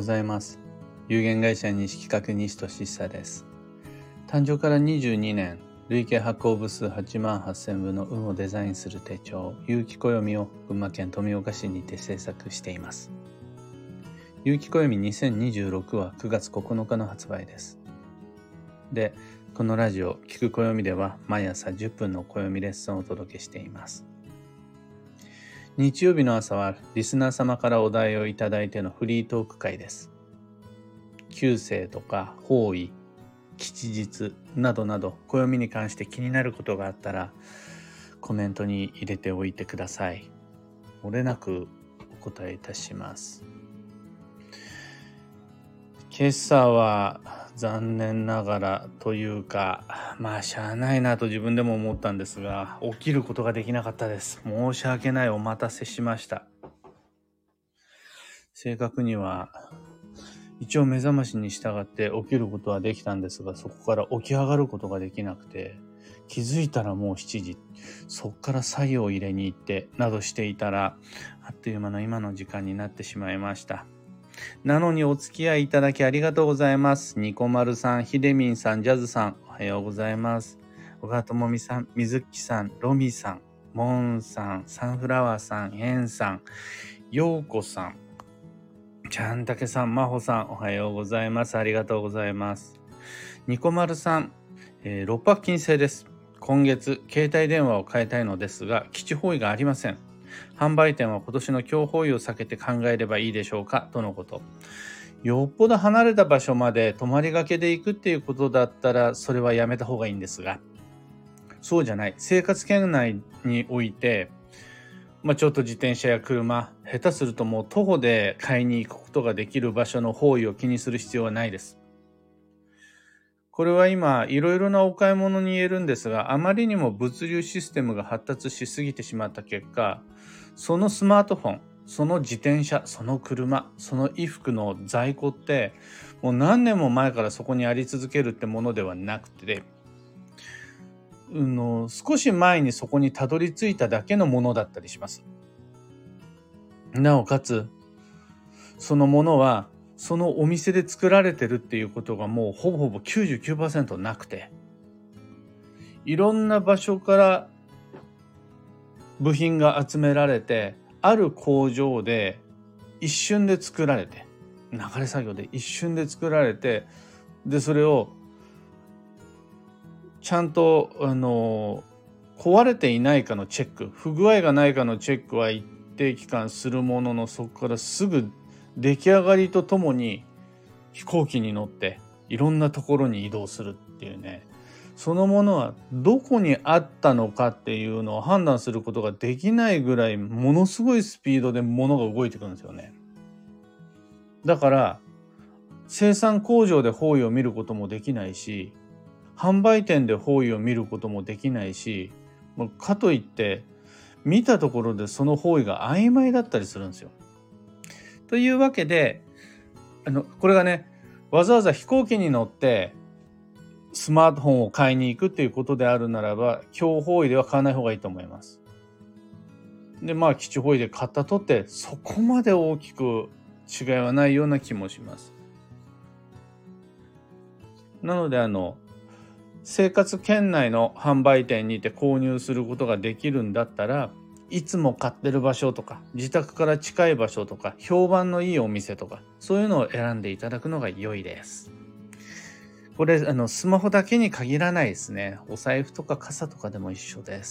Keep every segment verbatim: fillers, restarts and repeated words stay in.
ざいます。有限会社西企画西俊久です。誕生からにじゅうにねん、累計発行部数はちまんはっせんぶの運をデザインする手帳、有機暦を群馬県富岡市にて制作しています。有機暦にせんにじゅうろくはくがつここのかの発売です。で、このラジオ、聞く暦では毎朝じゅっぷんの暦レッスンをお届けしています。日曜日の朝はリスナー様からお題をいただいてのフリートーク会です。旧星とか方位、吉日などなど暦に関して気になることがあったらコメントに入れておいてください。漏れなくお答えいたします。今朝は残念ながらというか、まあしゃあないなと自分でも思ったんですが、起きることができなかったです。申し訳ない。お待たせしました。正確には一応目覚ましに従って起きることはできたんですが、そこから起き上がることができなくて、気づいたらもうしちじ、そこから白湯を入れに行ってなどしていたら、あっという間の今の時間になってしまいました。なのにお付き合いいただきありがとうございます。ニコマルさん、ヒデミンさん、ジャズさん、おはようございます。小川智美さん、水木さん、ロミさん、モンさん、サンフラワーさん、エンさん、ヨーコさん、ちゃんたけさん、まほさん、おはようございます。ありがとうございます。ニコマルさん、えー、六白金星です。今月、携帯電話を変えたいのですが、基地方位がありません。販売店は今年の強方位を避けて考えればいいでしょうかとのこと。よっぽど離れた場所まで泊まりがけで行くっていうことだったらそれはやめた方がいいんですが、そうじゃない生活圏内において、まあ、ちょっと自転車や車、下手するともう徒歩で買いに行くことができる場所の方位を気にする必要はないです。これは今いろいろなお買い物に言えるんですが、あまりにも物流システムが発達しすぎてしまった結果、そのスマートフォン、その自転車、その車、その衣服の在庫ってもう何年も前からそこにあり続けるってものではなくて、うの少し前にそこにたどり着いただけのものだったりします。なおかつそのものはそのお店で作られてるっていうことがもうほぼほぼ きゅうじゅうきゅうパーセント なくて、いろんな場所から部品が集められて、ある工場で一瞬で作られて、流れ作業で一瞬で作られて、でそれをちゃんとあの壊れていないかのチェック、不具合がないかのチェックは一定期間するものの、そこからすぐ出来上がりとともに飛行機に乗っていろんなところに移動するっていうね、そのものはどこにあったのかっていうのを判断することができないぐらい、ものすごいスピードで物が動いてくるんですよね。だから生産工場で方位を見ることもできないし、販売店で方位を見ることもできないし、かといって見たところでその方位が曖昧だったりするんですよ。というわけで、あのこれがね、わざわざ飛行機に乗ってスマートフォンを買いに行くっていうことであるならば、強方位では買わない方がいいと思います。で、まあ基地方位で買ったとってそこまで大きく違いはないような気もします。なのであの生活圏内の販売店にて購入することができるんだったら、いつも買ってる場所とか自宅から近い場所とか評判のいいお店とか、そういうのを選んでいただくのが良いです。これあのスマホだけに限らないですね。お財布とか傘とかでも一緒です。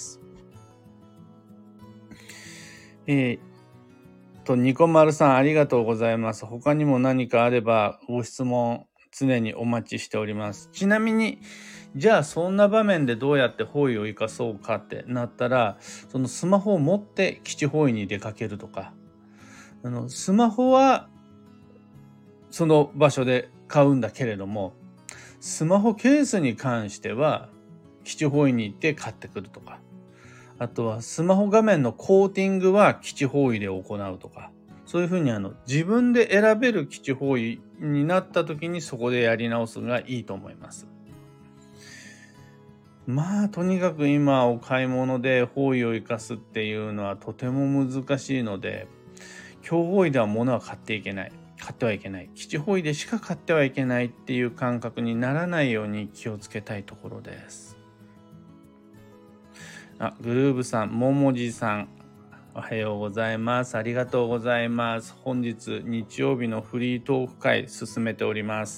えー、とニコマルさん、ありがとうございます。他にも何かあればご質問常にお待ちしております。ちなみにじゃあそんな場面でどうやって方位を生かそうかってなったら、そのスマホを持って基地方位に出かけるとか、あのスマホはその場所で買うんだけれども、スマホケースに関しては基地方位に行って買ってくるとか、あとはスマホ画面のコーティングは基地方位で行うとか、そういうふうにあの自分で選べる基地方位になった時にそこでやり直すのがいいと思います。まあとにかく今お買い物で方位を生かすっていうのはとても難しいので、強方位では物は買っていけない。 買ってはいけない。基地方位でしか買ってはいけないっていう感覚にならないように気をつけたいところです。あ、グルーブさん、ももじさん、おはようございます。ありがとうございます。本日日曜日のフリートーク会進めております。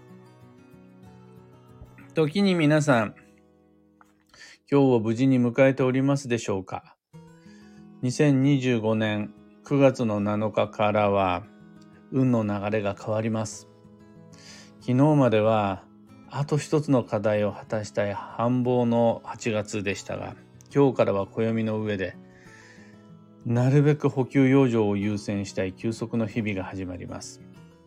時に皆さん、今日を無事に迎えておりますでしょうか。にせんにじゅうごねんくがつのなのかからは運の流れが変わります。昨日まではあと一つの課題を果たしたい繁忙のはちがつでしたが、今日からは暦の上でなるべく補給養生を優先したい休息の日々が始まります。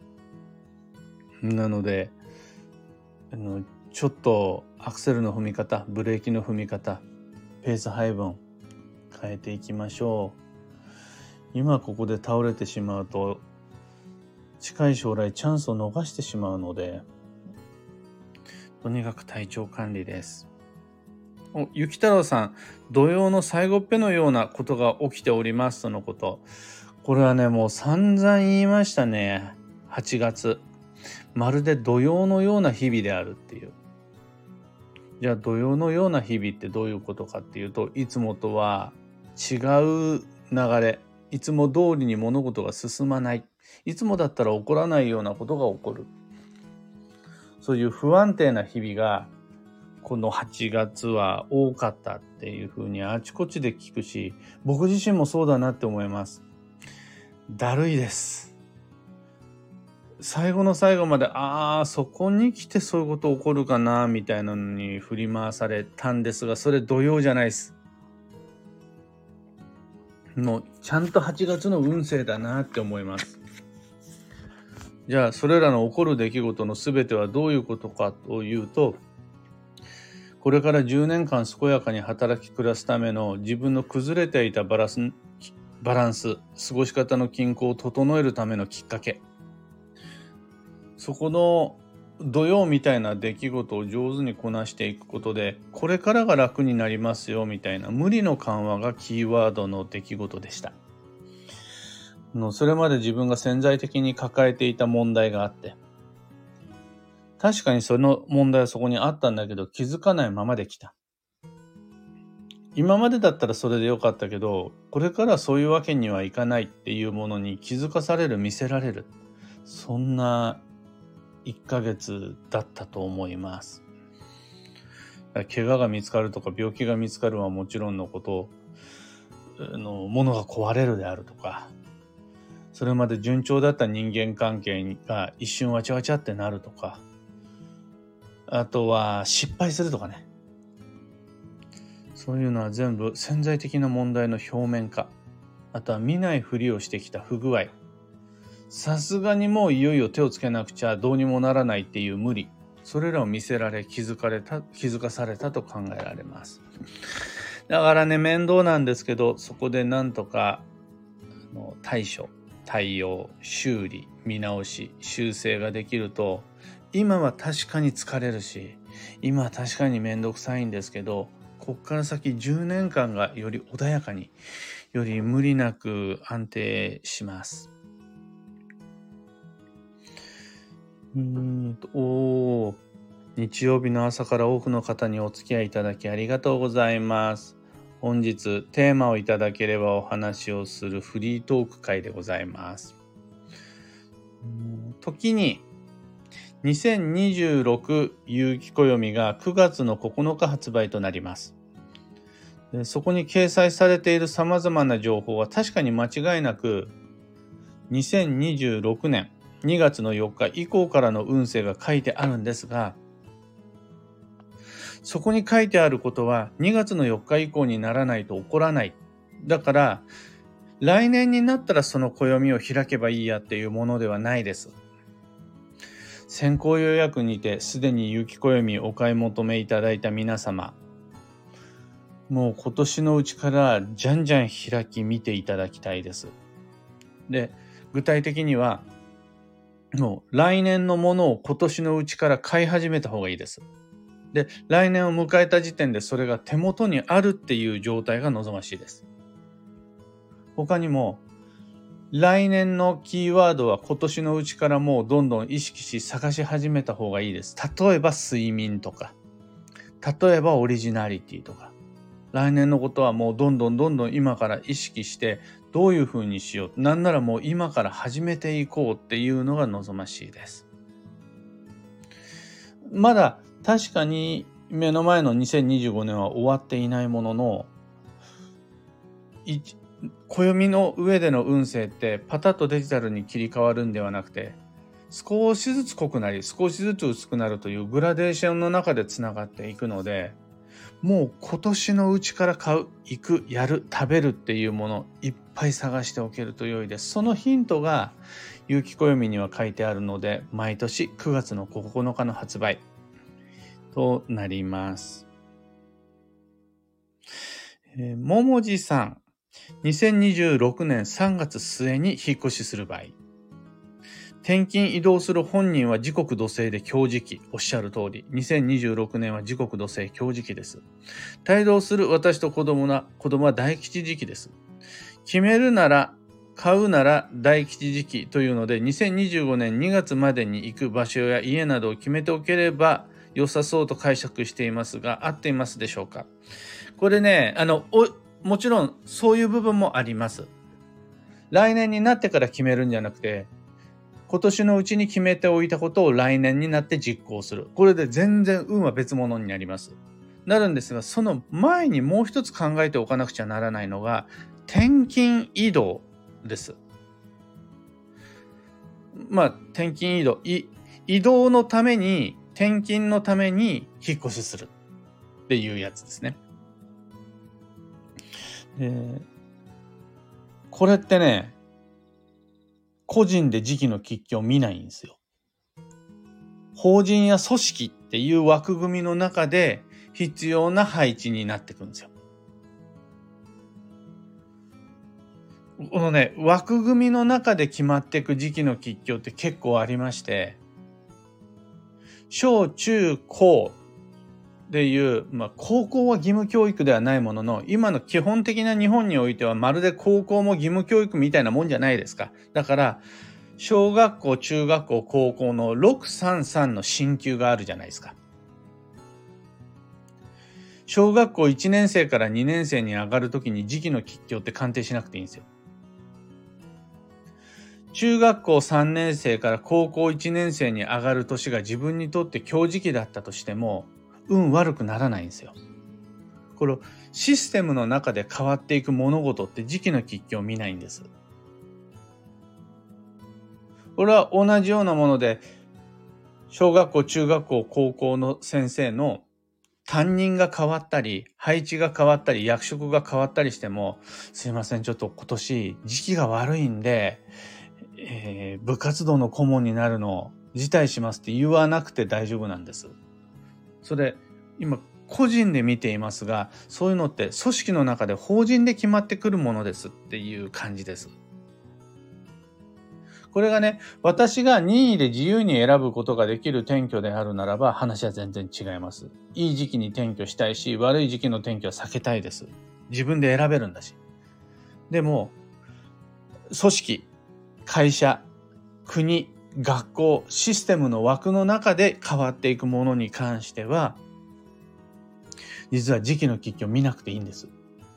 なのであのちょっとアクセルの踏み方、ブレーキの踏み方、ペース配分変えていきましょう。今ここで倒れてしまうと近い将来チャンスを逃してしまうので、とにかく体調管理です。お、ゆき太郎さん、土曜の最後っぺのようなことが起きておりますとのこと。これはね、もう散々言いましたね。はちがつ。まるで土曜のような日々であるっていう。じゃあ土曜のような日々ってどういうことかっていうと、いつもとは違う流れ、いつも通りに物事が進まない、いつもだったら起こらないようなことが起こる、そういう不安定な日々がこのはちがつは多かったっていうふうにあちこちで聞くし、僕自身もそうだなって思います。だるいです。最後の最後までああそこに来てそういうこと起こるかなみたいなのに振り回されたんですが、それ土曜じゃないです。もうちゃんとはちがつの運勢だなって思います。じゃあそれらの起こる出来事のすべてはどういうことかというと、これからじゅうねんかん健やかに働き暮らすための自分の崩れていたバランス、バランス、過ごし方の均衡を整えるためのきっかけ。そこの土曜みたいな出来事を上手にこなしていくことで、これからが楽になりますよみたいな無理の緩和がキーワードの出来事でした。それまで自分が潜在的に抱えていた問題があって、確かにその問題はそこにあったんだけど気づかないままで来た。今までだったらそれでよかったけど、これからそういうわけにはいかないっていうものに気づかされる、見せられる、そんないっかげつだったと思います。怪我が見つかるとか病気が見つかるはもちろんのこと、あの物が壊れるであるとか、それまで順調だった人間関係が一瞬わちゃわちゃってなるとか、あとは失敗するとかね。そういうのは全部潜在的な問題の表面化。あとは見ないふりをしてきた不具合。さすがにもういよいよ手をつけなくちゃどうにもならないっていう無理。それらを見せられ気づかれた、気づかされたと考えられます。だからね、面倒なんですけど、そこでなんとかの対処、対応、修理、見直し、修正ができると、今は確かに疲れるし、今は確かにめんどくさいんですけど、こっから先じゅうねんかんがより穏やかに、より無理なく安定します。うーんと、おー、日曜日の朝から多くの方にお付き合いいただきありがとうございます。本日テーマをいただければお話をするフリートーク会でございます。時ににせんにじゅうろく有機暦がくがつのここのか発売となります。でそこに掲載されている様々な情報は確かに間違いなくにせんにじゅうろくねんにがつのよっか以降からの運勢が書いてあるんですが、そこに書いてあることはにがつのよっか以降にならないと起こらない。だから来年になったらその暦を開けばいいやっていうものではないです。先行予約にてすでに有機暦お買い求めいただいた皆様、もう今年のうちからじゃんじゃん開き見ていただきたいです。で、具体的にはもう来年のものを今年のうちから買い始めた方がいいです。で、来年を迎えた時点でそれが手元にあるっていう状態が望ましいです。他にも来年のキーワードは今年のうちからもうどんどん意識し探し始めた方がいいです。例えば睡眠とか、例えばオリジナリティとか。来年のことはもうどんどんどんどん今から意識してどういうふうにしよう。なんならもう今から始めていこうっていうのが望ましいです。まだ確かに目の前のにせんにじゅうごねんは終わっていないものの、暦の上での運勢ってパタッとデジタルに切り替わるんではなくて、少しずつ濃くなり少しずつ薄くなるというグラデーションの中でつながっていくので、もう今年のうちから買う、行く、やる、食べるっていうものいっぱい探しておけると良いです。そのヒントが有機暦には書いてあるので、毎年くがつのここのかの発売となります。えー、ももじさん、にせんにじゅうろくねんさんがつ末に引っ越しする場合、転勤移動する本人は時刻土星で強磁気。おっしゃる通り、にせんにじゅうろくねんは時刻土星強磁気です。帯同する私と子供な子供は大吉時期です。決めるなら買うなら大吉時期というので、にせんにじゅうごねんにがつまでに行く場所や家などを決めておければ良さそうと解釈していますが、合っていますでしょうか。これね、あのおもちろんそういう部分もあります。来年になってから決めるんじゃなくて、今年のうちに決めておいたことを来年になって実行する。これで全然運は別物になります。なるんですが、その前にもう一つ考えておかなくちゃならないのが、転勤移動です。まあ、転勤移動。移動のために、転勤のために引っ越しするっていうやつですね。で、これってね、個人で時期の吉凶を見ないんですよ。法人や組織っていう枠組みの中で必要な配置になってくるんですよ。このね、枠組みの中で決まっていく時期の吉凶って結構ありまして、小中高でいう、まあ高校は義務教育ではないものの、今の基本的な日本においてはまるで高校も義務教育みたいなもんじゃないですか。だから、小学校、中学校、高校のろくさんさんの進級があるじゃないですか。小学校いちねん生からにねん生に上がるときに時期の吉凶って鑑定しなくていいんですよ。中学校さんねん生から高校いちねん生に上がる年が自分にとって強時期だったとしても、運悪くならないんですよ。このシステムの中で変わっていく物事って時期の吉凶を見ないんです。これは同じようなもので、小学校、中学校、高校の先生の担任が変わったり、配置が変わったり、役職が変わったりしても、すいません、ちょっと今年時期が悪いんで、えー、部活動の顧問になるのを辞退しますって言わなくて大丈夫なんです。それ、今、個人で見ていますが、そういうのって組織の中で法人で決まってくるものですっていう感じです。これがね、私が任意で自由に選ぶことができる転居であるならば話は全然違います。いい時期に転居したいし、悪い時期の転居は避けたいです。自分で選べるんだし。でも、組織、会社、国、学校、システムの枠の中で変わっていくものに関しては、実は時期の吉凶を見なくていいんです。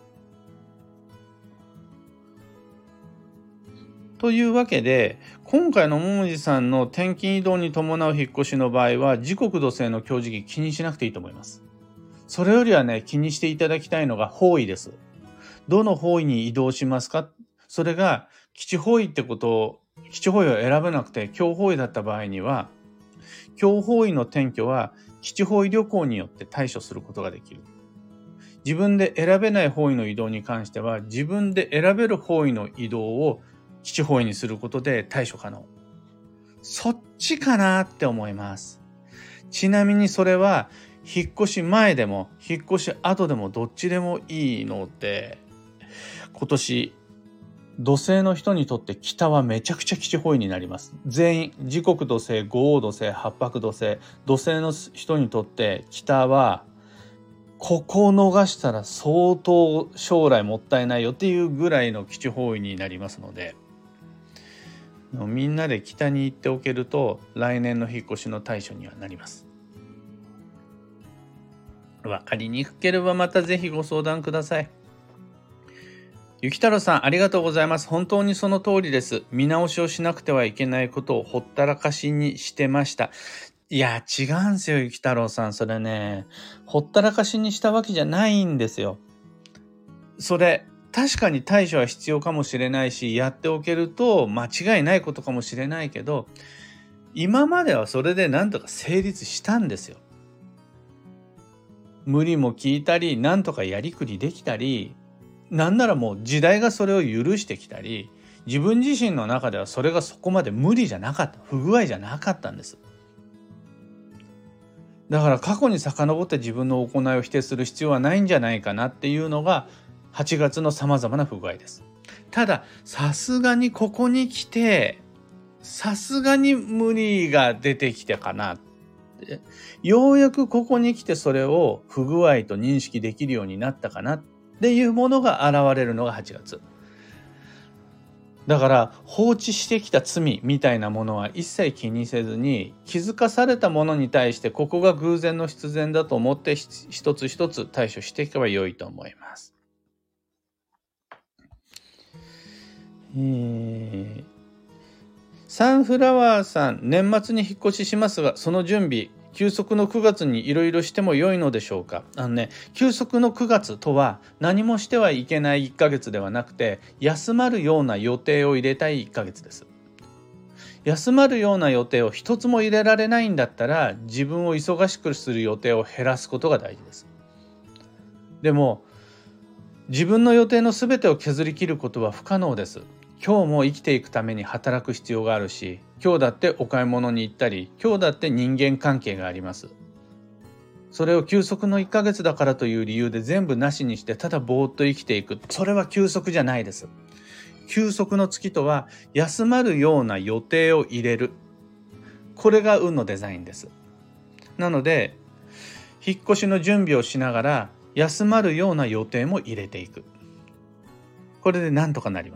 というわけで、今回のももじさんの転勤移動に伴う引っ越しの場合は、時刻土星の強磁気気にしなくていいと思います。それよりはね、気にしていただきたいのが方位です。どの方位に移動しますか？それが基地方位ってことを、基地方位を選べなくて強方位だった場合には、強方位の転居は基地方位旅行によって対処することができる。自分で選べない方位の移動に関しては、自分で選べる方位の移動を基地方位にすることで対処可能。そっちかなって思います。ちなみにそれは引っ越し前でも引っ越し後でもどっちでもいいので、今年土星の人にとって北はめちゃくちゃ基地方位になります。全員時刻土星、五黄土星、八白土星、土星の人にとって北はここを逃したら相当将来もったいないよっていうぐらいの基地方位になりますので、 みんなで北に行っておけると来年の引っ越しの対処にはなります。わかりにくければまたぜひご相談ください。ゆきたろうさん、ありがとうございます。本当にその通りです。見直しをしなくてはいけないことをほったらかしにしてました。いや、違うんですよ、ゆきたろうさん。それね、ほったらかしにしたわけじゃないんですよ。それ、確かに対処は必要かもしれないし、やっておけると間違いないことかもしれないけど、今まではそれでなんとか成立したんですよ。無理も聞いたり、なんとかやりくりできたり、なんならもう時代がそれを許してきたり、自分自身の中ではそれがそこまで無理じゃなかった、不具合じゃなかったんです。だから過去に遡って自分の行いを否定する必要はないんじゃないかなっていうのがはちがつのさまざまな不具合です。たださすがにここに来てさすがに無理が出てきたかなって、ようやくここに来てそれを不具合と認識できるようになったかなっていうものが現れるのがはちがつ。だから放置してきた罪みたいなものは一切気にせずに、気づかされたものに対してここが偶然の必然だと思って一つ一つ対処していけば良いと思います。えー、サンフラワーさん、年末に引っ越ししますが、その準備休息のくがつにいろいろしても良いのでしょうか。あのね、休息のくがつとは何もしてはいけないいっかげつではなくて、休まるような予定を入れたいいっかげつです。休まるような予定を一つも入れられないんだったら、自分を忙しくする予定を減らすことが大事です。でも自分の予定のすべてを削り切ることは不可能です。今日も生きていくために働く必要があるし、今日だってお買い物に行ったり、今日だって人間関係があります。それを休息のいっかげつだからという理由で全部なしにしてただぼーっと生きていく、それは休息じゃないです。休息の月とは休まるような予定を入れる、これが運のデザインです。なので引っ越しの準備をしながら休まるような予定も入れていく、これでなんとかなります。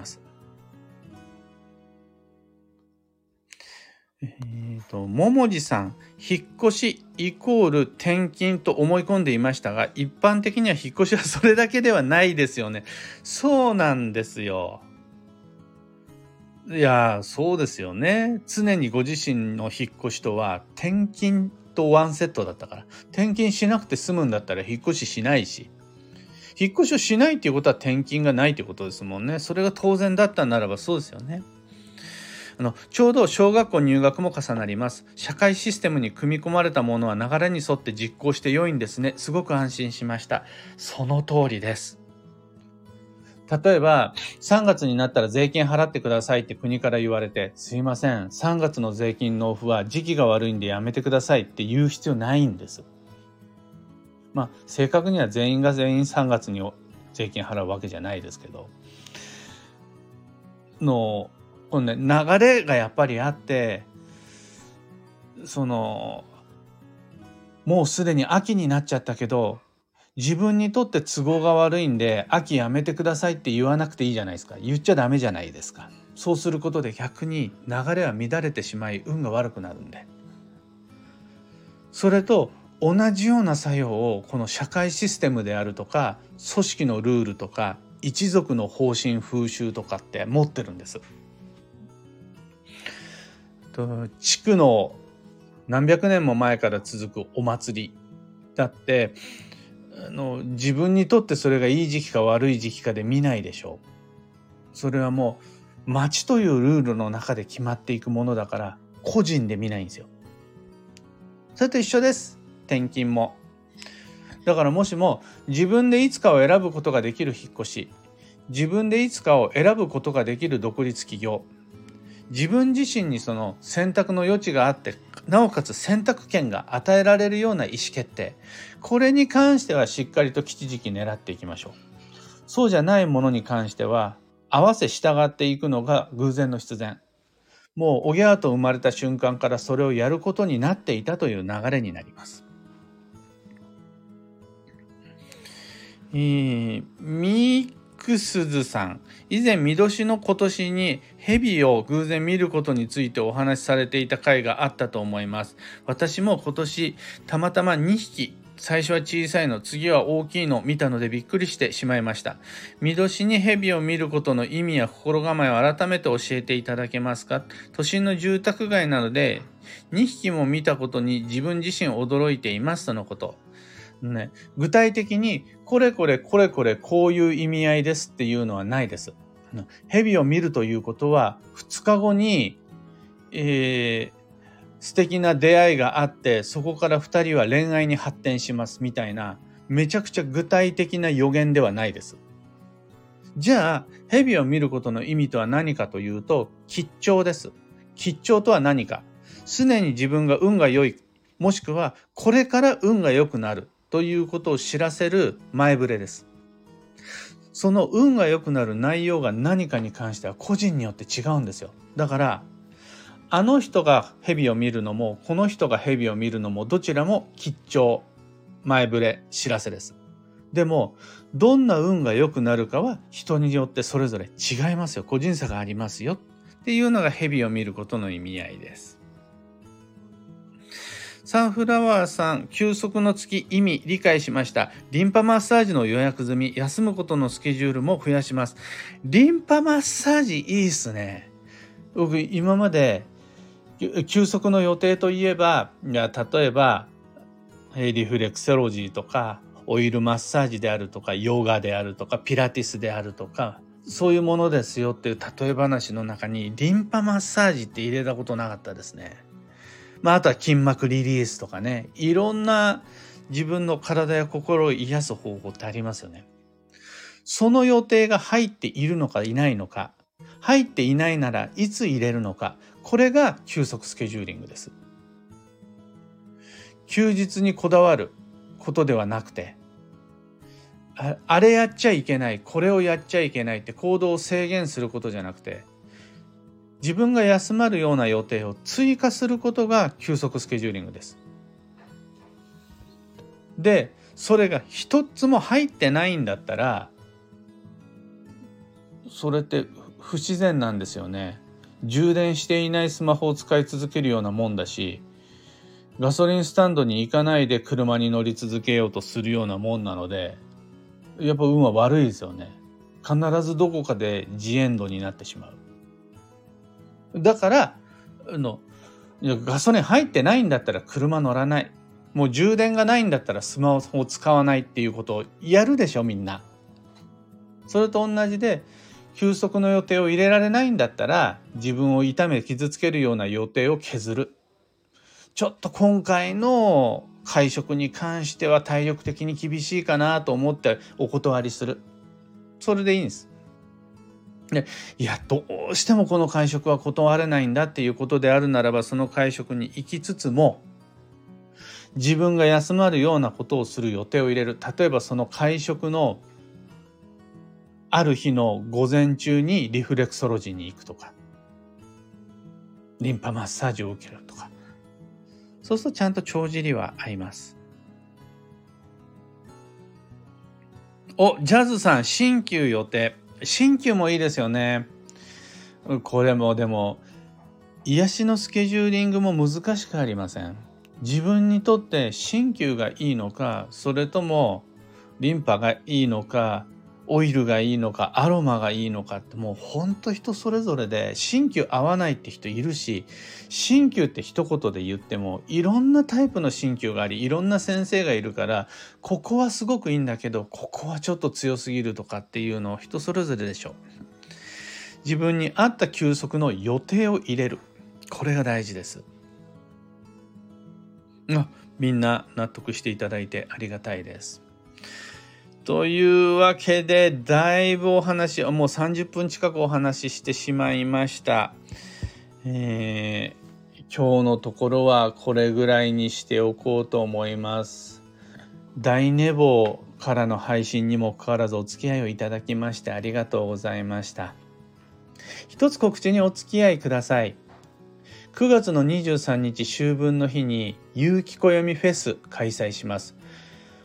えーと、ももじさん、引っ越しイコール転勤と思い込んでいましたが、一般的には引っ越しはそれだけではないですよね。そうなんですよ。いや、そうですよね。常にご自身の引っ越しとは転勤とワンセットだったから、転勤しなくて済むんだったら引っ越ししないし、引っ越しをしないっていうことは転勤がないってことですもんね。それが当然だったならばそうですよね。あのちょうど小学校入学も重なります。社会システムに組み込まれたものは流れに沿って実行して良いんですね。すごく安心しました。その通りです。例えばさんがつになったら税金払ってくださいって国から言われて、すいません、さんがつの税金納付は時期が悪いんでやめてくださいって言う必要ないんです。まあ正確には全員が全員さんがつに税金払うわけじゃないですけど、のこのね、流れがやっぱりあって、そのもうすでに秋になっちゃったけど、自分にとって都合が悪いんで秋やめてくださいって言わなくていいじゃないですか。言っちゃダメじゃないですか。そうすることで逆に流れは乱れてしまい運が悪くなるんで、それと同じような作用をこの社会システムであるとか組織のルールとか一族の方針風習とかって持ってるんです。地区の何百年も前から続くお祭りだってあの自分にとってそれがいい時期か悪い時期かで見ないでしょう。それはもう町というルールの中で決まっていくものだから個人で見ないんですよ。それと一緒です。転勤も。だからもしも自分でいつかを選ぶことができる引っ越し、自分でいつかを選ぶことができる独立起業、自分自身にその選択の余地があって、なおかつ選択権が与えられるような意思決定、これに関してはしっかりと吉時期狙っていきましょう。そうじゃないものに関しては合わせ従っていくのが偶然の必然。もうおぎゃーと生まれた瞬間からそれをやることになっていたという流れになります。えー、みクスズさん、以前見年の今年に蛇を偶然見ることについてお話しされていた回があったと思います。私も今年たまたまにひき、最初は小さいの、次は大きいのを見たのでびっくりしてしまいました。見年に蛇を見ることの意味や心構えを改めて教えていただけますか？都心の住宅街なのでにひきも見たことに自分自身驚いていますとのこと。ね、具体的にこれこれこれこれこういう意味合いですっていうのはないです。蛇を見るということはふつかごに、えー素敵な出会いがあってそこからふたりは恋愛に発展しますみたいなめちゃくちゃ具体的な予言ではないです。じゃあ蛇を見ることの意味とは何かというと吉兆です。吉兆とは何か、常に自分が運が良い、もしくはこれから運が良くなるということを知らせる前触れです。その運が良くなる内容が何かに関しては個人によって違うんですよ。だからあの人が蛇を見るのもこの人が蛇を見るのもどちらも吉兆、前触れ、知らせです。でもどんな運が良くなるかは人によってそれぞれ違いますよ。個人差がありますよっていうのが蛇を見ることの意味合いです。サンフラワーさん、休息の月意味理解しました。リンパマッサージの予約済み、休むことのスケジュールも増やします。リンパマッサージいいっすね。僕今まで休息の予定といえば、いや例えばリフレクセロジーとかオイルマッサージであるとかヨガであるとかピラティスであるとかそういうものですよっていう例え話の中にリンパマッサージって入れたことなかったですね。まあ、あとは筋膜リリースとかね、いろんな自分の体や心を癒す方法ってありますよね。その予定が入っているのかいないのか、入っていないならいつ入れるのか、これが休息スケジューリングです。休日にこだわることではなくて、あ、あれやっちゃいけない、これをやっちゃいけないって行動を制限することじゃなくて、自分が休まるような予定を追加することが休息スケジューリングです。で、それが一つも入ってないんだったら、それって不自然なんですよね。充電していないスマホを使い続けるようなもんだし、ガソリンスタンドに行かないで車に乗り続けようとするようなもんなので、やっぱ運は悪いですよね。必ずどこかでジエンドになってしまう。だからあのガソリン入ってないんだったら車乗らない、もう充電がないんだったらスマホを使わないっていうことをやるでしょみんな。それと同じで、休息の予定を入れられないんだったら自分を痛め傷つけるような予定を削る。ちょっと今回の会食に関しては体力的に厳しいかなと思ってお断りする。それでいいんです。で、いやどうしてもこの会食は断れないんだっていうことであるならば、その会食に行きつつも自分が休まるようなことをする予定を入れる。例えばその会食のある日の午前中にリフレクソロジーに行くとか、リンパマッサージを受けるとか、そうするとちゃんと帳尻は合います。お、ジャズさん、新旧予定。新旧もいいですよね。これもでも癒しのスケジューリングも難しくありません？自分にとって新旧がいいのか、それともリンパがいいのか、オイルがいいのか、アロマがいいのかって、もうほんと人それぞれで、新旧合わないって人いるし、新旧って一言で言ってもいろんなタイプの新旧があり、いろんな先生がいるから、ここはすごくいいんだけどここはちょっと強すぎるとかっていうのを人それぞれでしょう。自分に合った休息の予定を入れる、これが大事です。あ、みんな納得していただいてありがたいです。というわけで、だいぶお話、もうさんじゅっぷん近くお話ししてしまいました。えー、今日のところはこれぐらいにしておこうと思います。大寝坊からの配信にもかかわらずお付き合いをいただきましてありがとうございました。一つ告知にお付き合いください。くがつのにじゅうさんにち秋分の日に有機暦フェス開催します。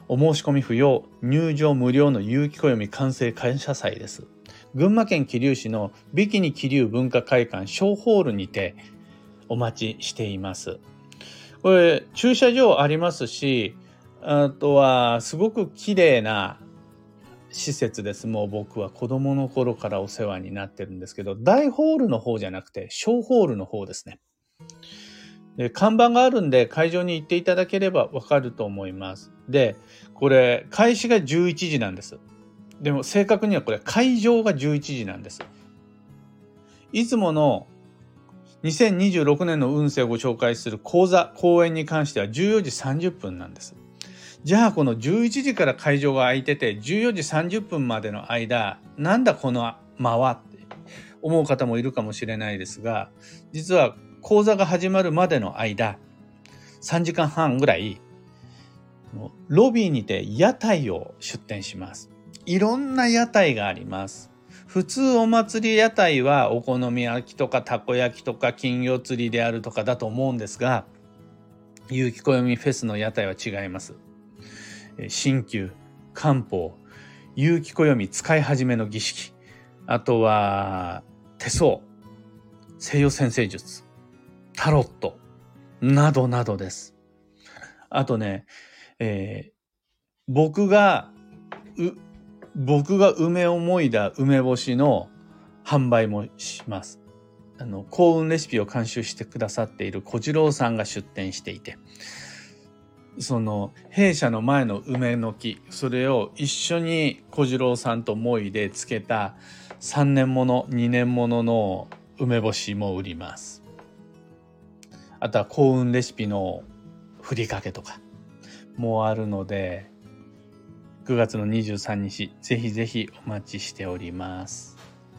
お申し込み不要、入場無料の有機暦完成感謝祭です。群馬県桐生市のビキニ桐生文化会館小ホールにてお待ちしています。これ駐車場ありますし、あとはすごく綺麗な施設です。もう僕は子供の頃からお世話になってるんですけど、大ホールの方じゃなくて小ホールの方ですね。で、看板があるんで会場に行っていただければわかると思います。で、これ開始がじゅういちじなんです。でも正確にはこれ会場がじゅういちじなんです。いつものにせんにじゅうろくねんの運勢をご紹介する講座、講演に関してはじゅうよじさんじゅっぷんなんです。じゃあこのじゅういちじから会場が空いててじゅうよじさんじゅっぷんまでの間、なんだこの間はって思う方もいるかもしれないですが、実は講座が始まるまでの間、さんじかんはんぐらいロビーにて屋台を出店します。いろんな屋台があります。普通お祭り屋台はお好み焼きとかたこ焼きとか金魚釣りであるとかだと思うんですが、有機暦フェスの屋台は違います。鍼灸、漢方、有機暦使い始めの儀式、あとは手相、西洋占星術、タロットなどなどです。あとね、えー、僕がう僕が梅をもいだ梅干しの販売もします。あの幸運レシピを監修してくださっている小次郎さんが出店していて、その弊社の前の梅の木、それを一緒に小次郎さんともいで漬けたさんねんものにねんものの梅干しも売ります。あとは幸運レシピのふりかけとかもあるので、くがつのにじゅうさんにちぜひぜひお待ちしております。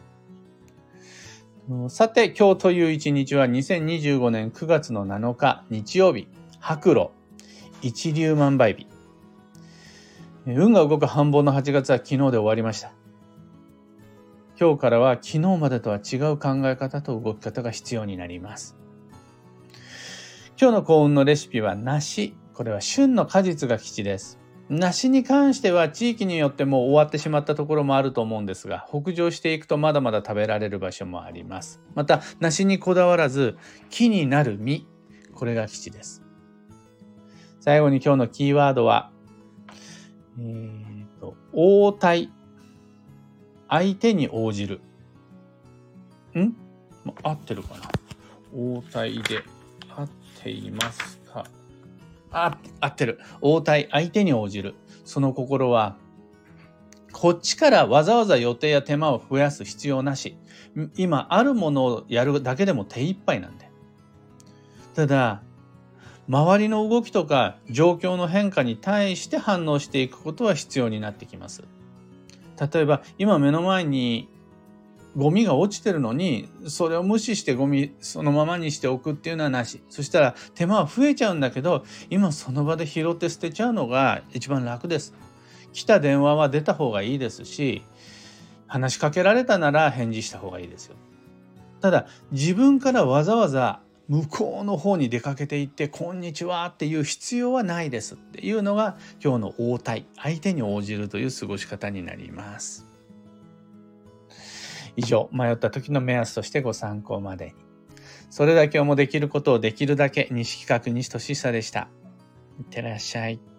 さて今日という一日はにせんにじゅうごねんくがつのなのか日曜日、白露一粒万倍日。運が動く繁忙のはちがつは昨日で終わりました。今日からは昨日までとは違う考え方と動き方が必要になります。今日の幸運のレシピは梨。これは旬の果実が吉です。梨に関しては地域によってもう終わってしまったところもあると思うんですが、北上していくとまだまだ食べられる場所もあります。また梨にこだわらず木になる実、これが吉です。最後に今日のキーワードは、えーと、応対。相手に応じる。ん？合ってるかな？応対で合っていますか？あ、合ってる。応対、相手に応じる。その心は、こっちからわざわざ予定や手間を増やす必要なし。今あるものをやるだけでも手一杯なんで。ただ、周りの動きとか状況の変化に対して反応していくことは必要になってきます。例えば、今目の前にゴミが落ちてるのに、それを無視してゴミそのままにしておくっていうのはなし。そしたら手間は増えちゃうんだけど、今その場で拾って捨てちゃうのが一番楽です。来た電話は出た方がいいですし、話しかけられたなら返事した方がいいですよ。ただ、自分からわざわざ向こうの方に出かけていってこんにちはっていう必要はないですっていうのが今日の応対、相手に応じるという過ごし方になります。以上、迷った時の目安としてご参考までに。それだけをもできることをできるだけ、西企画西俊久でした。いってらっしゃい。